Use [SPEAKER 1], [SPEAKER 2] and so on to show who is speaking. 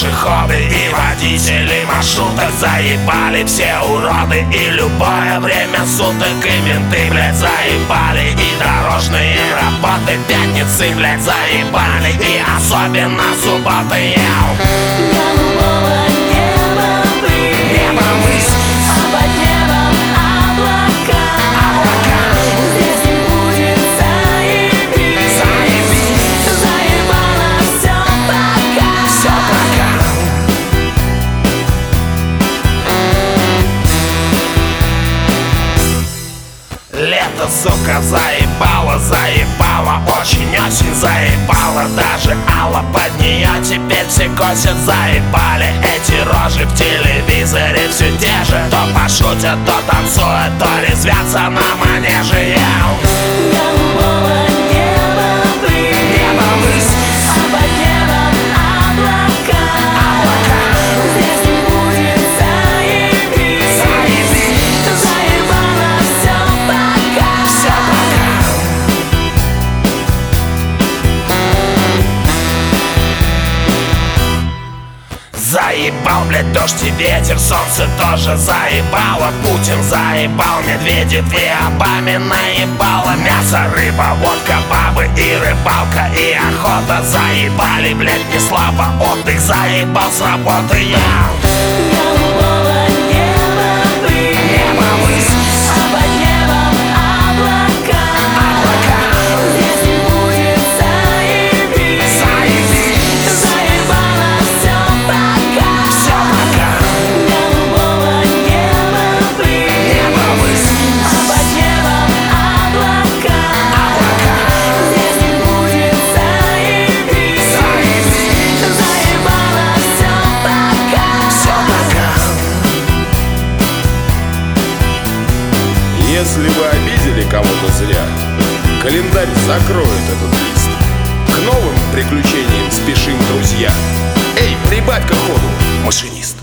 [SPEAKER 1] пешеходы и водители маршруток. Заебали все уроды и любое время суток. И менты, блядь, заебали, и дорожные работы. Пятницы, блядь, заебали, и особенно субботы.
[SPEAKER 2] Голубого неба высь,
[SPEAKER 1] Небо высь,
[SPEAKER 2] а под небом облака. Здесь не будет заебись,
[SPEAKER 1] заебись,
[SPEAKER 2] заебало все пока.
[SPEAKER 1] все пока. Лето, сука, заебало, заебало, очень-очень заебало. Даже Алла под нее теперь все косят, заебали. Эти рожи в телевизоре все те же. То пошутят, то танцуют, то резвятся на манеже.
[SPEAKER 2] Голубого неба высь,
[SPEAKER 1] Небо высь,
[SPEAKER 2] а под небом облака. Здесь не будет заебись,
[SPEAKER 1] заебись,
[SPEAKER 2] заебало все пока.
[SPEAKER 1] все пока. Заебал, блядь, дождь и ветер, солнце тоже заебало. Путин заебал, Медведев и Обаме наебало. Мясо, рыба, водка, бабы и рыбалка и охота заебали, блядь, не слабо. Отдых заебал с работы я.
[SPEAKER 2] Голубого неба высь,
[SPEAKER 1] Небо высь,
[SPEAKER 2] а под небом облака. Здесь не будет заебись,
[SPEAKER 1] заебись,
[SPEAKER 2] заебало все пока.
[SPEAKER 1] все пока.
[SPEAKER 2] Голубого неба высь,
[SPEAKER 1] Небо высь,
[SPEAKER 2] а под небом облака. Здесь не будет заебись, заебало все пока.
[SPEAKER 1] все пока.
[SPEAKER 3] Если вы обидели кого-то зря, календарь закроет этот лист. К новым приключениям спешим, друзья. Эй, прибавь-ка ходу, машинист.